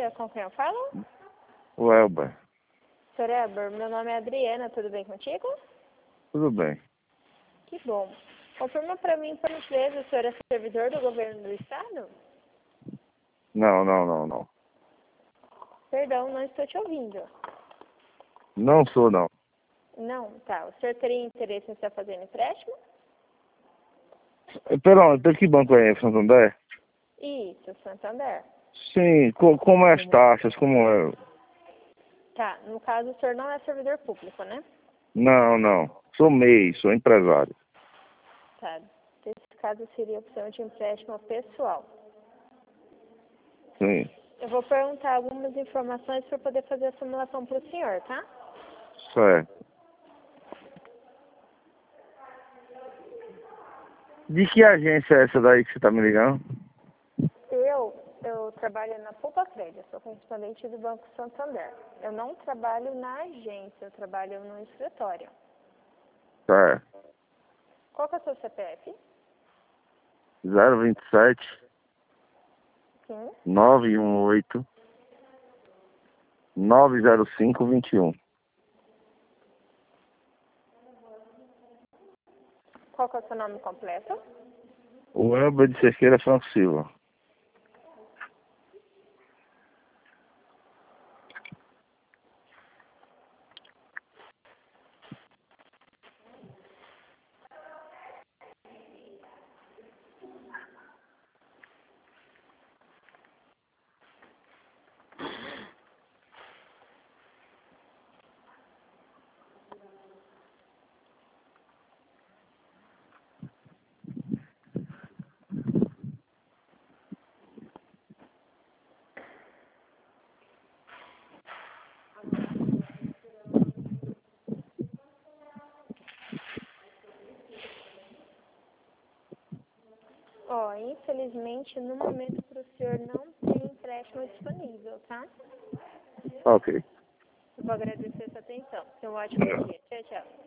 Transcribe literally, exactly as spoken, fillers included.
dia, com quem eu falo? O Elber. Senhor Elber, meu nome é Adriana, tudo bem contigo? Tudo bem. Que bom. Confirma para mim, por gentileza, o senhor é servidor do governo do estado? Não, não, não, não. Perdão, não estou te ouvindo. Não sou, não. Não, tá. O senhor teria interesse em estar fazendo empréstimo? Pera, tem que banco é? Santander? Isso, Santander. Sim, co como é as taxas, como é? Tá, no caso o senhor não é servidor público, né? Não, não. Sou M E I, sou empresário. Tá. Nesse caso seria a opção de empréstimo pessoal. Sim. Eu vou perguntar algumas informações para poder fazer a simulação para o senhor, tá? Certo. De que agência é essa daí que você tá me ligando? Eu, eu trabalho na Poupa Crédito, sou correspondente do Banco Santander. Eu não trabalho na agência, eu trabalho no escritório. Certo. Qual que é o seu C P F? zero vinte e sete, Sim. nove um oito, nove zero cinco, vinte e um. Qual que é o seu nome completo? O Elber de Cerqueira Franco Silva. Ó, infelizmente, no momento para o senhor não tem empréstimo disponível, tá? Ok. Eu vou agradecer a sua atenção. Tenha um ótimo dia. Tchau, tchau.